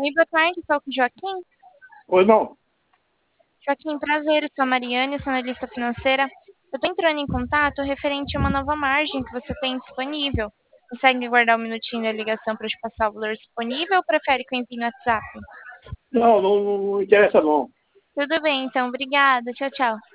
Oi, boa tarde, estou com o Joaquim. Pois não. Joaquim, prazer, eu sou a Mariane, sou analista financeira. Eu estou entrando em contato referente a uma nova margem que você tem disponível. Consegue guardar um minutinho da ligação para eu te passar o valor disponível ou prefere que eu envie no WhatsApp? Não interessa não. Tudo bem, então, obrigada. Tchau, tchau.